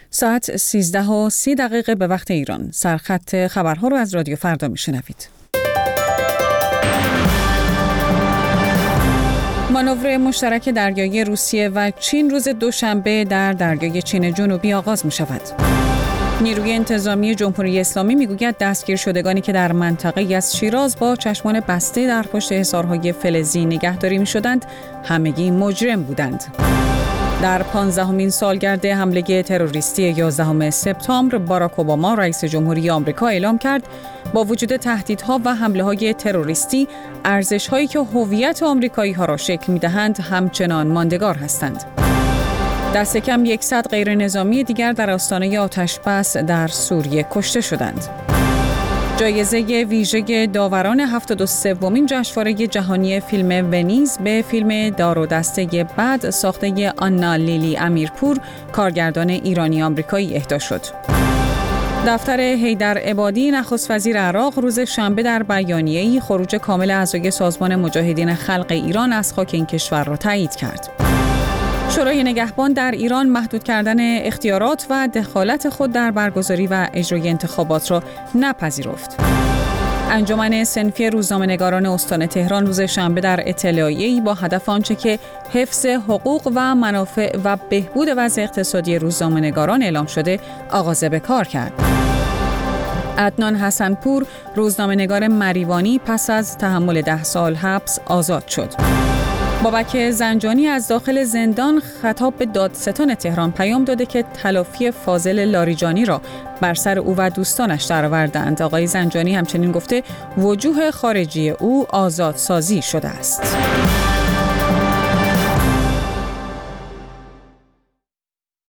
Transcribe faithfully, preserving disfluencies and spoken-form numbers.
ساعت سیزده و سی دقیقه به وقت ایران. سرخط خبرها رو از رادیو فردا میشنوید. مانور مشترک دریایی روسیه و چین روز دوشنبه در دریای چین جنوبی آغاز می شود. نیروی انتظامی جمهوری اسلامی میگوید دستگیر شدگانی که در منطقه از شیراز با چشمان بسته در پشت حصارهای فلزی نگهداری می شدند، همگی مجرم بودند. در پانزدهمین سالگرد حمله تروریستی یازدهم سپتامبر، باراک اوباما رئیس جمهوری آمریکا اعلام کرد با وجود تهدیدها و حمله‌های تروریستی، ارزش‌هایی که هویت آمریکایی‌ها را شکل می‌دهند همچنان ماندگار هستند. دست کم صد غیر نظامی دیگر در آستانه آتش‌بس در سوریه کشته شدند. جایزه ویژه داوران هفتاد و سومین جشنواره جهانی فیلم ونیز به فیلم دار و دسته بد ساخته آنا لیلی امیرپور، کارگردان ایرانی آمریکایی اهدا شد. دفتر حیدر عبادی نخست وزیر عراق روز شنبه در بیانیه‌ای خروج کامل اعضای سازمان مجاهدین خلق ایران از خاک این کشور را تایید کرد. شورای نگهبان در ایران محدود کردن اختیارات و دخالت خود در برگزاری و اجرای انتخابات را نپذیرفت. انجمن صنفی روزنامه‌نگاران استان تهران روز شنبه در اطلاعیه‌ای با هدف آنچه که حفظ حقوق و منافع و بهبود وضع اقتصادی روزنامه‌نگاران اعلام شده آغاز به کار کرد. عدنان حسنپور، روزنامه‌نگار مریوانی، پس از تحمل ده سال حبس آزاد شد. بابک زنجانی از داخل زندان خطاب به دادستان تهران پیام داده که تلافی فاضل لاریجانی را بر سر او و دوستانش درآوردند. آقای زنجانی همچنین گفته وجوه خارجی او آزادسازی شده است.